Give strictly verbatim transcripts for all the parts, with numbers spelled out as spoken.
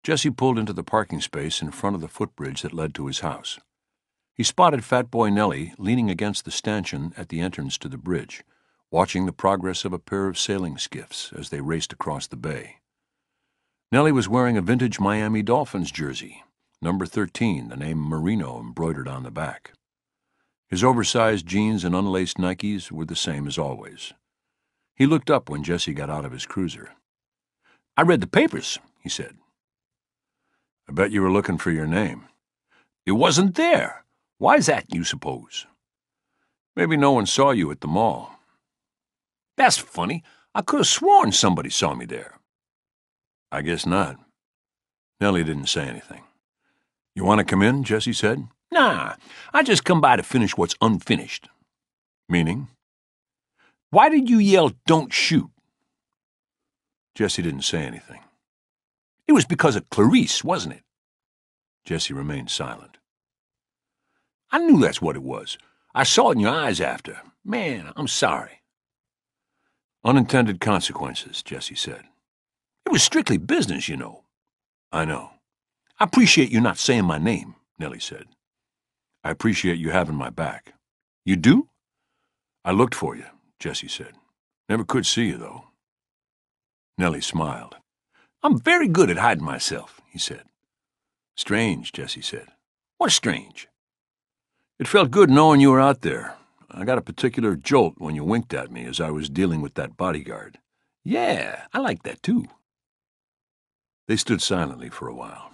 Jesse pulled into the parking space in front of the footbridge that led to his house. He spotted Fat Boy Nellie leaning against the stanchion at the entrance to the bridge, watching the progress of a pair of sailing skiffs as they raced across the bay. Nellie was wearing a vintage Miami Dolphins jersey, number thirteen, the name Marino embroidered on the back. His oversized jeans and unlaced Nikes were the same as always. He looked up when Jesse got out of his cruiser. "I read the papers," he said. "I bet you were looking for your name." "It wasn't there. Why's that, you suppose?" "Maybe no one saw you at the mall." "That's funny. I could have sworn somebody saw me there." "I guess not." Nellie didn't say anything. "You want to come in?" Jesse said. "Nah, I just come by to finish what's unfinished." "Meaning?" "Why did you yell, 'Don't shoot'?" Jesse didn't say anything. "It was because of Clarice, wasn't it?" Jesse remained silent. "I knew that's what it was. I saw it in your eyes after. Man, I'm sorry." "Unintended consequences," Jesse said. "It was strictly business, you know." "I know." "I appreciate you not saying my name," Nellie said. "I appreciate you having my back." "You do?" "I looked for you," Jesse said. "Never could see you, though." Nellie smiled. "I'm very good at hiding myself," he said. "Strange," Jesse said. "What's strange?" "It felt good knowing you were out there. I got a particular jolt when you winked at me as I was dealing with that bodyguard." "Yeah, I like that, too." They stood silently for a while.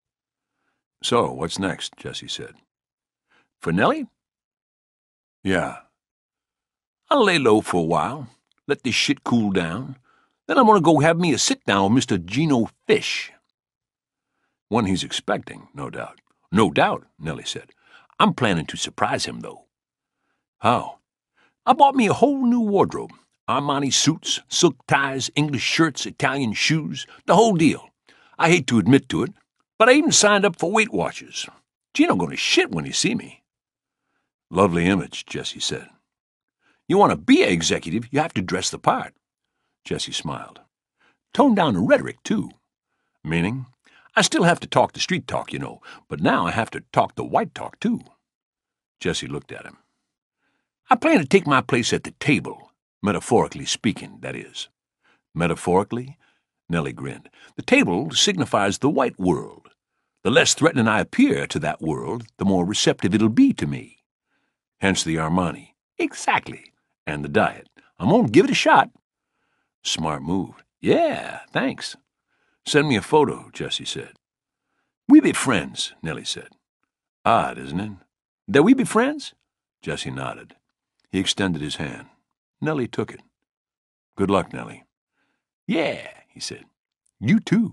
"So, what's next?" Jesse said. "For Nellie?" "Yeah." "I'll lay low for a while, let this shit cool down. Then I'm going to go have me a sit-down with Mister Gino Fish." "One he's expecting, no doubt." "No doubt," Nellie said. "I'm planning to surprise him, though." "How?" "I bought me a whole new wardrobe. Armani suits, silk ties, English shirts, Italian shoes, the whole deal. I hate to admit to it, but I even signed up for Weight Watchers. Gino gonna shit when he see me." "Lovely image," Jesse said. "You want to be an executive, you have to dress the part." Jesse smiled. "Tone down the rhetoric, too." "Meaning?" "I still have to talk the street talk, you know, but now I have to talk the white talk, too." Jesse looked at him. "I plan to take my place at the table, metaphorically speaking, that is." "Metaphorically?" Nellie grinned. "The table signifies the white world. The less threatening I appear to that world, the more receptive it'll be to me." "Hence the Armani." "Exactly. And the diet. I'm going to give it a shot." "Smart move." "Yeah, thanks." "Send me a photo," Jesse said. "We be friends," Nellie said. "Odd, isn't it?" "That we be friends?" Jesse nodded. He extended his hand. Nellie took it. "Good luck, Nellie." "Yeah," he said. "You too."